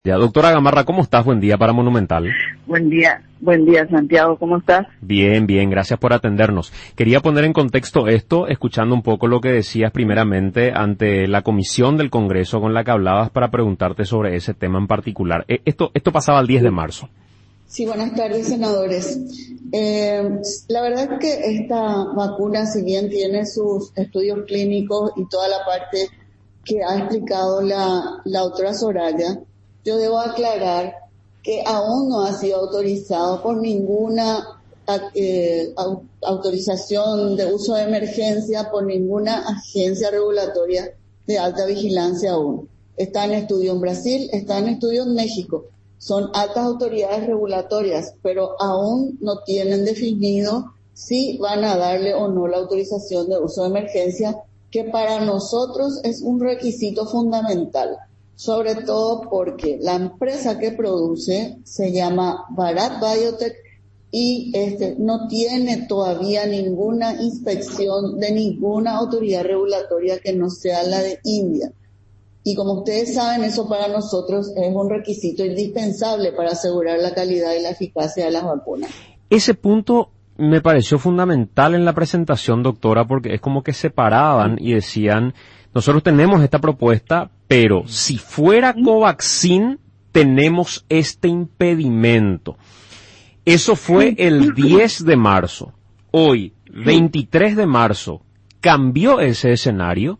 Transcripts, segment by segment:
Ya, doctora Gamarra, ¿cómo estás? Buen día para Monumental. Buen día Santiago, ¿cómo estás? Bien, bien, gracias por atendernos. Quería poner en contexto esto, escuchando un poco lo que decías primeramente ante la comisión del Congreso con la que hablabas para preguntarte sobre ese tema en particular. Esto pasaba el 10 de marzo. Sí, buenas tardes, senadores. La verdad es que esta vacuna, si bien tiene sus estudios clínicos y toda la parte que ha explicado la doctora Soraya, yo debo aclarar que aún no ha sido autorizado por ninguna autorización de uso de emergencia por ninguna agencia regulatoria de alta vigilancia aún. Está en estudio en Brasil, está en estudio en México. Son altas autoridades regulatorias, pero aún no tienen definido si van a darle o no la autorización de uso de emergencia, que para nosotros es un requisito fundamental. Sobre todo porque la empresa que produce se llama Bharat Biotech y no tiene todavía ninguna inspección de ninguna autoridad regulatoria que no sea la de India. Y como ustedes saben, eso para nosotros es un requisito indispensable para asegurar la calidad y la eficacia de las vacunas. Ese punto me pareció fundamental en la presentación, doctora, porque es como que separaban y decían, nosotros tenemos esta propuesta, pero si fuera Covaxin, tenemos este impedimento. Eso fue el 10 de marzo. Hoy, 23 de marzo, ¿cambió ese escenario?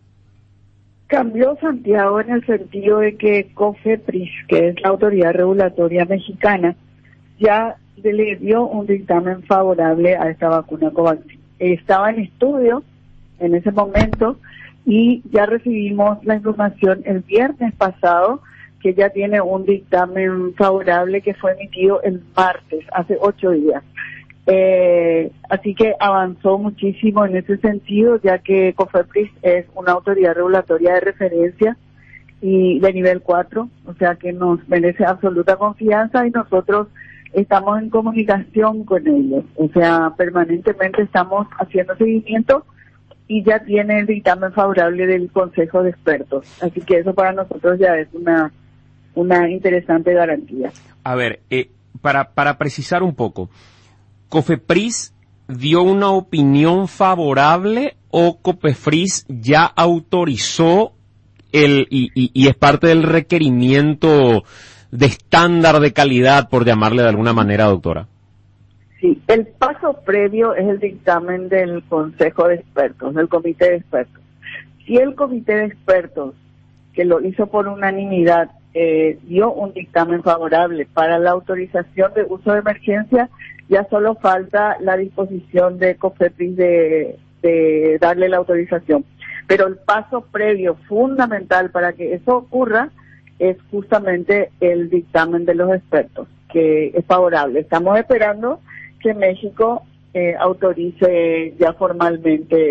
Cambió, Santiago, en el sentido de que COFEPRIS, que es la autoridad regulatoria mexicana, ya le dio un dictamen favorable a esta vacuna Covaxin. Estaba en estudio en ese momento y ya recibimos la información el viernes pasado que ya tiene un dictamen favorable que fue emitido el martes, hace 8 días. Así que avanzó muchísimo en ese sentido, ya que COFEPRIS es una autoridad regulatoria de referencia y de nivel 4, o sea que nos merece absoluta confianza y nosotros estamos en comunicación con ellos, o sea, permanentemente estamos haciendo seguimiento y ya tiene el dictamen favorable del Consejo de Expertos, así que eso para nosotros ya es una interesante garantía. A ver, para precisar un poco, ¿COFEPRIS dio una opinión favorable o COFEPRIS ya autorizó y es parte del requerimiento de estándar de calidad, por llamarle de alguna manera, doctora? Sí, el paso previo es el dictamen del Consejo de Expertos, del Comité de Expertos. Si el Comité de Expertos, que lo hizo por unanimidad, dio un dictamen favorable para la autorización de uso de emergencia, ya solo falta la disposición de COFEPRIS de darle la autorización. Pero el paso previo fundamental para que eso ocurra es justamente el dictamen de los expertos, que es favorable. Estamos esperando que México autorice ya formalmente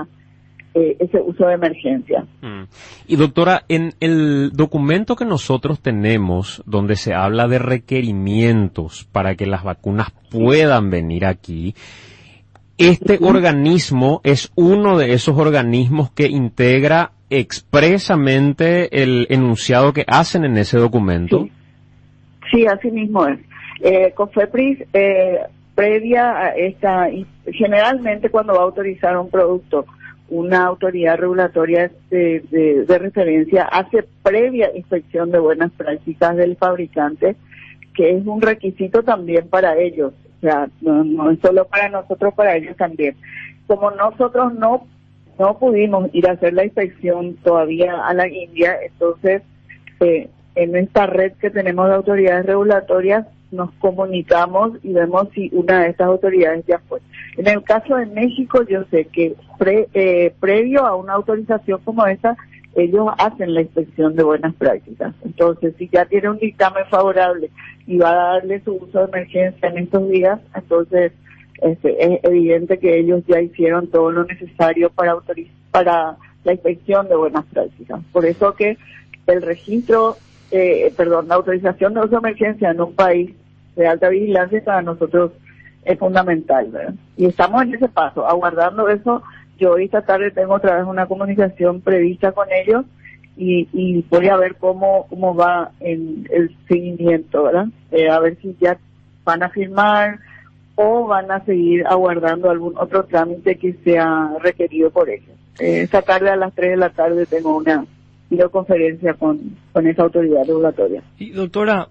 ese uso de emergencia. Y doctora, en el documento que nosotros tenemos, donde se habla de requerimientos para que las vacunas puedan venir aquí, este organismo es uno de esos organismos que integra expresamente el enunciado que hacen en ese documento. Sí, así mismo es. COFEPRIS, previa a esta, generalmente cuando va a autorizar un producto, una autoridad regulatoria de referencia hace previa inspección de buenas prácticas del fabricante, que es un requisito también para ellos, o sea, no es solo para nosotros, para ellos también. Como nosotros no pudimos ir a hacer la inspección todavía a la India, entonces en esta red que tenemos de autoridades regulatorias nos comunicamos y vemos si una de estas autoridades ya fue. En el caso de México, yo sé que previo a una autorización como esta, ellos hacen la inspección de buenas prácticas. Entonces, si ya tiene un dictamen favorable y va a darle su uso de emergencia en estos días, entonces es evidente que ellos ya hicieron todo lo necesario para la inspección de buenas prácticas. Por eso que el registro, la autorización de uso de emergencia en un país de alta vigilancia para nosotros es fundamental, ¿verdad? Y estamos en ese paso, aguardando eso. Yo esta tarde tengo otra vez una comunicación prevista con ellos y voy a ver cómo va en el seguimiento, ¿verdad? A ver si ya van a firmar o van a seguir aguardando algún otro trámite que sea requerido por ellos. Esta tarde a las 3 de la tarde tengo una videoconferencia con esa autoridad regulatoria. Y doctora,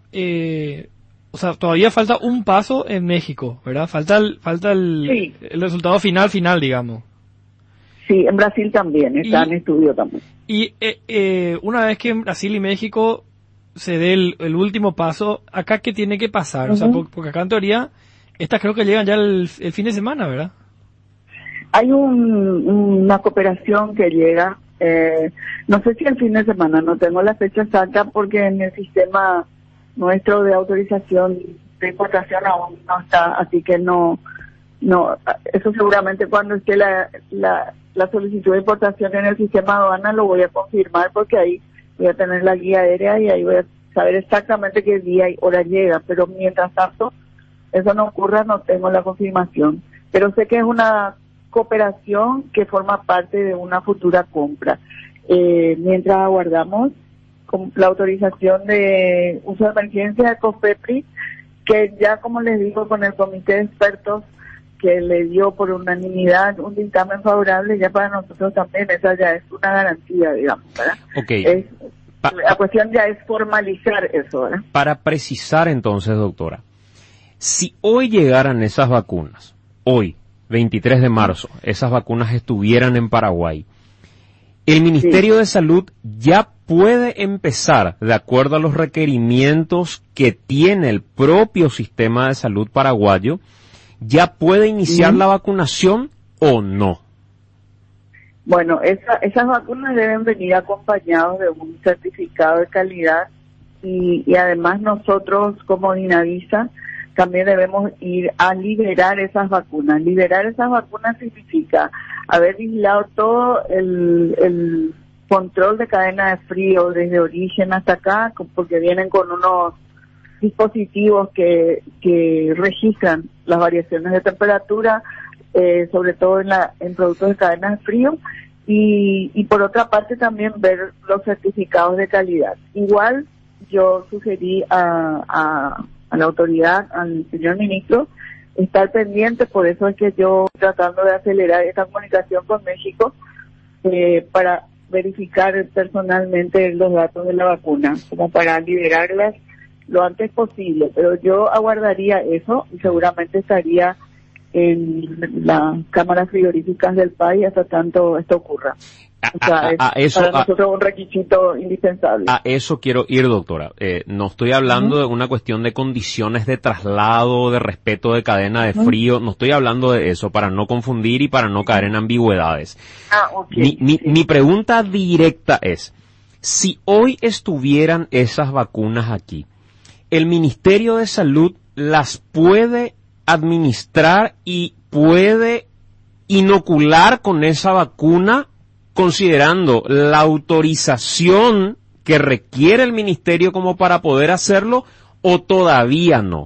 o sea, todavía falta un paso en México, ¿verdad? Falta el resultado final, digamos. Sí, en Brasil también, está en estudio también. Y una vez que en Brasil y México se dé el último paso, ¿acá qué tiene que pasar? O sea, porque acá en teoría, estas creo que llegan ya el fin de semana, ¿verdad? Hay una cooperación que llega, no sé si el fin de semana, no tengo la fecha exacta porque en el sistema nuestro de autorización de importación aún no está, así que no, eso seguramente cuando esté la solicitud de importación en el sistema aduana lo voy a confirmar porque ahí voy a tener la guía aérea y ahí voy a saber exactamente qué día y hora llega, pero mientras tanto eso no ocurra no tengo la confirmación, pero sé que es una cooperación que forma parte de una futura compra. Mientras aguardamos la autorización de uso de emergencia de COFEPRIS, que ya como les digo con el comité de expertos que le dio por unanimidad un dictamen favorable, ya para nosotros también esa ya es una garantía, digamos, ¿verdad? Okay. La cuestión ya es formalizar eso, ¿verdad? Para precisar entonces, doctora, si hoy llegaran esas vacunas, hoy, 23 de marzo, esas vacunas estuvieran en Paraguay, el Ministerio de Salud ya puede empezar, de acuerdo a los requerimientos que tiene el propio sistema de salud paraguayo, ¿ya puede iniciar la vacunación o no? Bueno, esas vacunas deben venir acompañadas de un certificado de calidad y además nosotros como Dinavisa también debemos ir a liberar esas vacunas. Liberar esas vacunas significa haber vigilado todo el control de cadena de frío desde origen hasta acá, porque vienen con unos dispositivos que registran las variaciones de temperatura, sobre todo en productos de cadena de frío, y por otra parte también ver los certificados de calidad. Igual yo sugerí a la autoridad, al señor ministro, estar pendiente, por eso es que yo tratando de acelerar esta comunicación con México para verificar personalmente los datos de la vacuna, como para liberarlas lo antes posible, pero yo aguardaría eso y seguramente estaría en las cámaras frigoríficas del país hasta tanto esto ocurra. O sea, para nosotros un requisito indispensable. A eso quiero ir, doctora. No estoy hablando de una cuestión de condiciones de traslado, de respeto de cadena de frío, no estoy hablando de eso, para no confundir y para no caer en ambigüedades. Okay. Mi pregunta directa es, si hoy estuvieran esas vacunas aquí, ¿el Ministerio de Salud las puede administrar y puede inocular con esa vacuna, considerando la autorización que requiere el Ministerio como para poder hacerlo, o todavía no?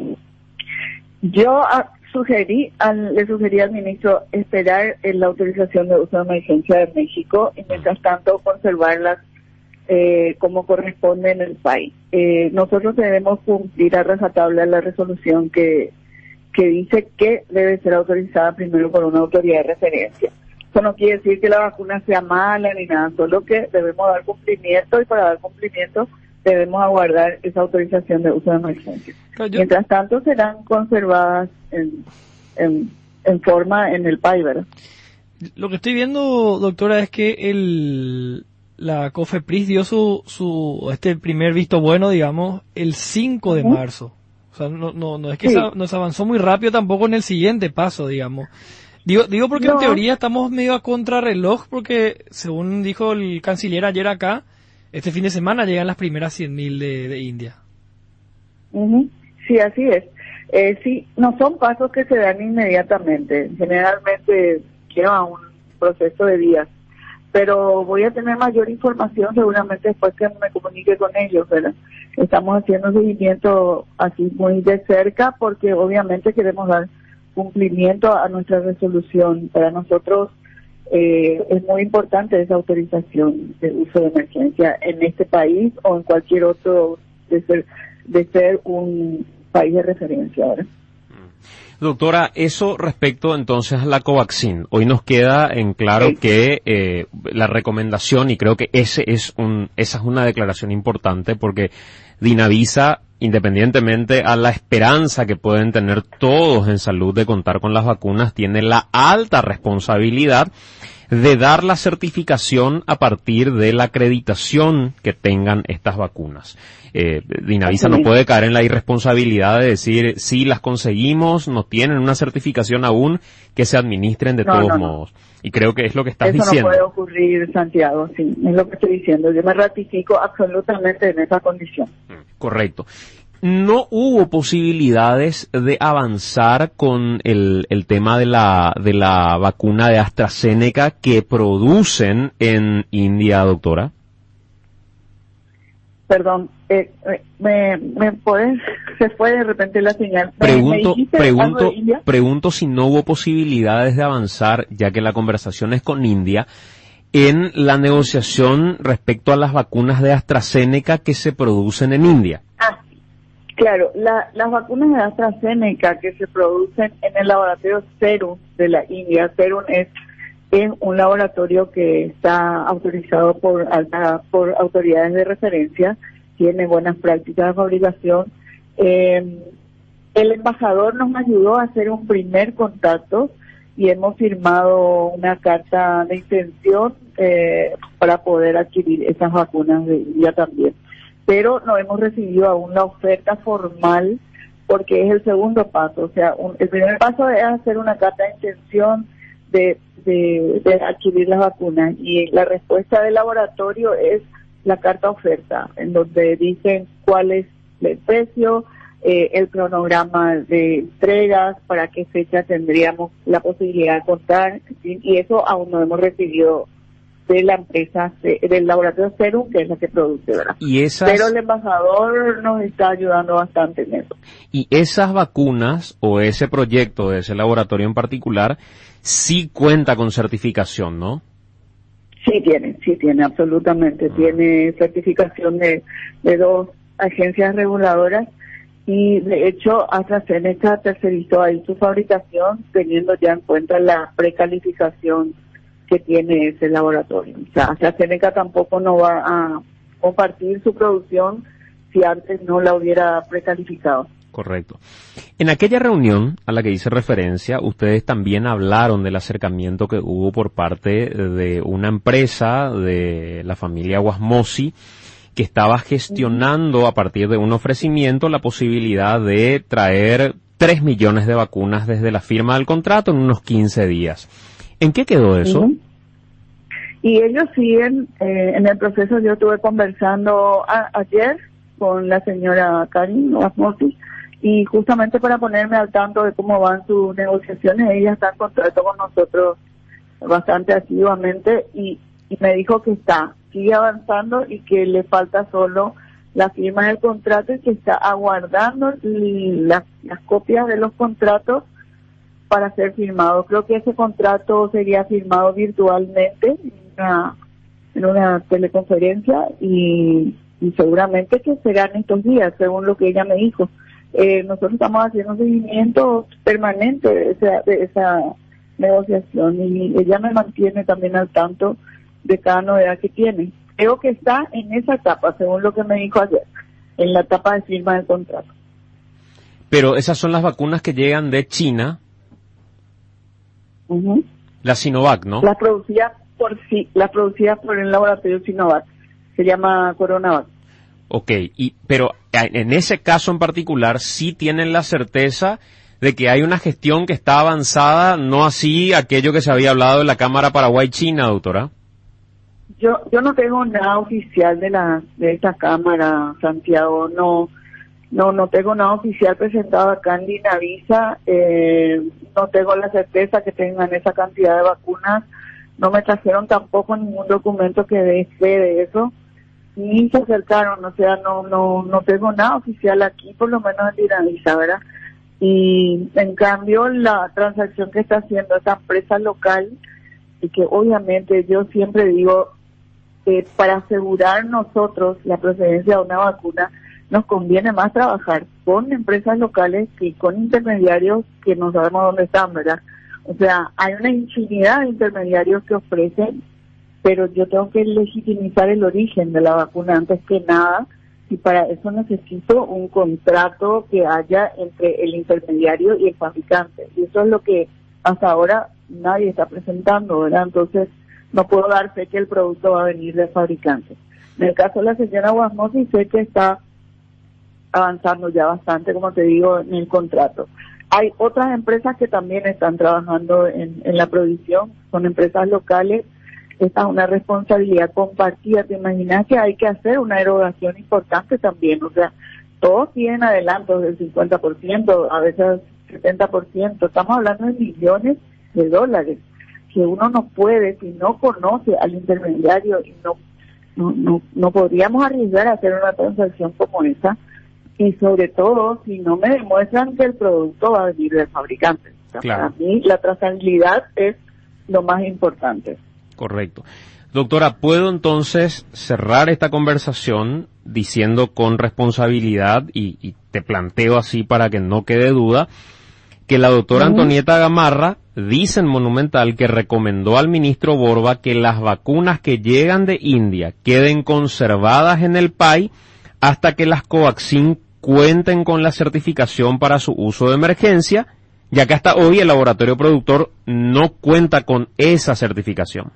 Yo le sugerí al ministro esperar en la autorización de uso de emergencia de México y mientras tanto conservarlas como corresponde en el país. Nosotros debemos cumplir a rajatabla la resolución que dice que debe ser autorizada primero por una autoridad de referencia. Eso no quiere decir que la vacuna sea mala ni nada, solo que debemos dar cumplimiento y para dar cumplimiento debemos aguardar esa autorización de uso de emergencia. Mientras tanto serán conservadas en forma en el país, ¿verdad? Lo que estoy viendo, doctora, es que la COFEPRIS dio su primer visto bueno, digamos, el 5 de marzo. O sea, no es que nos avanzó muy rápido tampoco en el siguiente paso, digamos. Digo porque en teoría estamos medio a contrarreloj, porque según dijo el canciller ayer acá, este fin de semana llegan las primeras 100.000 de India. Sí, así es. Sí, no son pasos que se dan inmediatamente. Generalmente lleva un proceso de días. Pero voy a tener mayor información seguramente después que me comunique con ellos, ¿verdad? Estamos haciendo seguimiento así muy de cerca porque obviamente queremos dar cumplimiento a nuestra resolución. Para nosotros es muy importante esa autorización de uso de emergencia en este país o en cualquier otro, de ser un país de referencia ahora. Doctora, eso respecto entonces a la Covaxin. Hoy nos queda en claro que la recomendación, y creo que esa es una declaración importante, porque Dinavisa, independientemente a la esperanza que pueden tener todos en salud de contar con las vacunas, tiene la alta responsabilidad de dar la certificación a partir de la acreditación que tengan estas vacunas. Dinavisa no puede caer en la irresponsabilidad de decir, si las conseguimos, no tienen una certificación aún, que se administren de todos modos. Y creo que es lo que estás diciendo. Eso no puede ocurrir, Santiago, sí, es lo que estoy diciendo. Yo me ratifico absolutamente en esa condición. Correcto. No hubo posibilidades de avanzar con el tema de la vacuna de AstraZeneca que producen en India, doctora. Perdón, ¿me puedes? Se fue de repente la señal. Pregunto si no hubo posibilidades de avanzar, ya que la conversación es con India, en la negociación respecto a las vacunas de AstraZeneca que se producen en India. Claro, las vacunas de AstraZeneca que se producen en el laboratorio Serum de la India. Serum es un laboratorio que está autorizado por autoridades de referencia, tiene buenas prácticas de fabricación. El embajador nos ayudó a hacer un primer contacto y hemos firmado una carta de intención para poder adquirir esas vacunas de India también. Pero no hemos recibido aún la oferta formal porque es el segundo paso. O sea, el primer paso es hacer una carta de intención de adquirir las vacunas, y la respuesta del laboratorio es la carta oferta, en donde dicen cuál es el precio, el cronograma de entregas, para qué fecha tendríamos la posibilidad de contar, y eso aún no hemos recibido de la empresa, del laboratorio Serum, que es la que produce, ¿verdad? Pero el embajador nos está ayudando bastante en eso. Y esas vacunas, o ese proyecto de ese laboratorio en particular, sí cuenta con certificación, ¿no? Sí tiene, absolutamente. Tiene certificación de 2 agencias reguladoras, y de hecho AstraZeneca tercerizó ahí su fabricación, teniendo ya en cuenta la precalificación que tiene ese laboratorio. O sea, AstraZeneca tampoco no va a compartir su producción si antes no la hubiera precalificado. Correcto. En aquella reunión a la que hice referencia, ustedes también hablaron del acercamiento que hubo por parte de una empresa de la familia Guasmosi que estaba gestionando a partir de un ofrecimiento la posibilidad de traer 3 millones de vacunas desde la firma del contrato en unos 15 días. ¿En qué quedó eso? Y ellos siguen en el proceso. Yo estuve conversando ayer con la señora Karin Guasmosi, y justamente para ponerme al tanto de cómo van sus negociaciones. Ella está en contacto con nosotros bastante asiduamente, y me dijo que sigue avanzando y que le falta solo la firma del contrato, y que está aguardando las copias de los contratos para ser firmado. Creo que ese contrato sería firmado virtualmente en una teleconferencia, y seguramente que serán estos días, según lo que ella me dijo. Nosotros estamos haciendo un seguimiento permanente de esa negociación, y ella me mantiene también al tanto de cada novedad que tiene. Creo que está en esa etapa, según lo que me dijo ayer, en la etapa de firma del contrato. Pero esas son las vacunas que llegan de China. La Sinovac, ¿no? Las producidas por el laboratorio Sinovac. Se llama Coronavac. Ok, pero en ese caso en particular sí tienen la certeza de que hay una gestión que está avanzada, no así aquello que se había hablado en la Cámara Paraguay-China, doctora. Yo no tengo nada oficial de esta Cámara, Santiago. No tengo nada oficial presentado acá en Dinavisa. No tengo la certeza que tengan esa cantidad de vacunas. No me trajeron tampoco ningún documento que dé fe de eso. Ni se acercaron, o sea, no tengo nada oficial aquí, por lo menos en Dinavisa, ¿verdad? Y en cambio la transacción que está haciendo esa empresa local y que obviamente yo siempre digo, para asegurar nosotros la procedencia de una vacuna, nos conviene más trabajar con empresas locales que con intermediarios que no sabemos dónde están, ¿verdad? O sea, hay una infinidad de intermediarios que ofrecen, pero yo tengo que legitimizar el origen de la vacuna antes que nada, y para eso necesito un contrato que haya entre el intermediario y el fabricante. Y eso es lo que hasta ahora nadie está presentando, ¿verdad? Entonces, no puedo dar fe que el producto va a venir del fabricante. En el caso de la señora Guasmosi, sé que está avanzando ya bastante, como te digo, en el contrato. Hay otras empresas que también están trabajando en la provisión, son empresas locales. Esta es una responsabilidad compartida. Te imaginas que hay que hacer una erogación importante también, o sea, todos tienen adelantos del 50%, a veces 70%, estamos hablando de millones de dólares, que uno no puede, si no conoce al intermediario, y no podríamos arriesgar a hacer una transacción como esa, y sobre todo si no me demuestran que el producto va a venir del fabricante. O sea, claro. Para mí la trazabilidad es lo más importante. Correcto. Doctora, ¿puedo entonces cerrar esta conversación diciendo con responsabilidad, y te planteo así para que no quede duda, que la doctora Antonieta Gamarra dice en Monumental que recomendó al ministro Borba que las vacunas que llegan de India queden conservadas en el país hasta que las Covaxin cuenten con la certificación para su uso de emergencia, ya que hasta hoy el laboratorio productor no cuenta con esa certificación?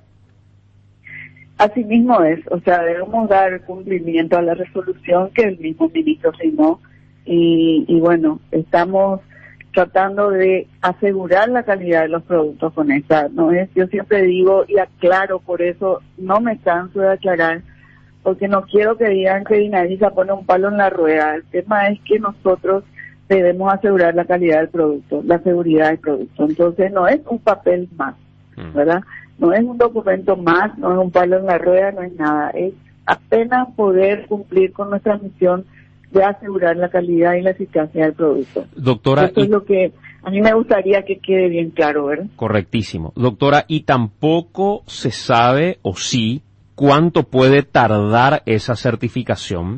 Así mismo es, o sea, debemos dar cumplimiento a la resolución que el mismo ministro firmó, y bueno, estamos tratando de asegurar la calidad de los productos con esta. No es, yo siempre digo y aclaro, por eso no me canso de aclarar, porque no quiero que digan que Dinavisa pone un palo en la rueda. El tema es que nosotros debemos asegurar la calidad del producto, la seguridad del producto. Entonces no es un papel más, ¿verdad? No es un documento más, no es un palo en la rueda, no es nada. Es apenas poder cumplir con nuestra misión de asegurar la calidad y la eficacia del producto. Doctora, eso es lo que a mí me gustaría que quede bien claro, ¿verdad? Correctísimo. Doctora, y tampoco se sabe, o sí, cuánto puede tardar esa certificación.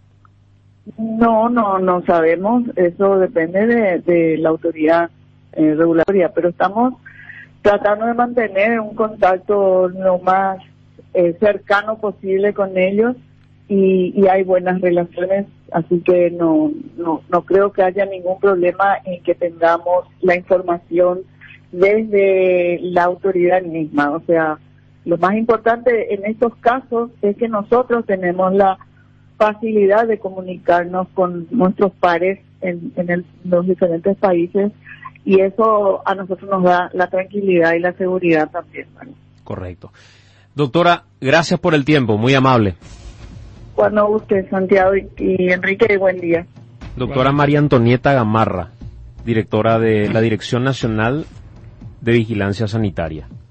No sabemos, eso depende de la autoridad regulatoria, pero estamos tratando de mantener un contacto lo más cercano posible con ellos, y hay buenas relaciones, así que no creo que haya ningún problema en que tengamos la información desde la autoridad misma. O sea, lo más importante en estos casos es que nosotros tenemos la facilidad de comunicarnos con nuestros pares en los diferentes países, y eso a nosotros nos da la tranquilidad y la seguridad también, ¿vale? Correcto. Doctora, gracias por el tiempo, muy amable. Cuando usted, Santiago y Enrique, buen día. Doctora María Antonieta Gamarra, directora de la Dirección Nacional de Vigilancia Sanitaria.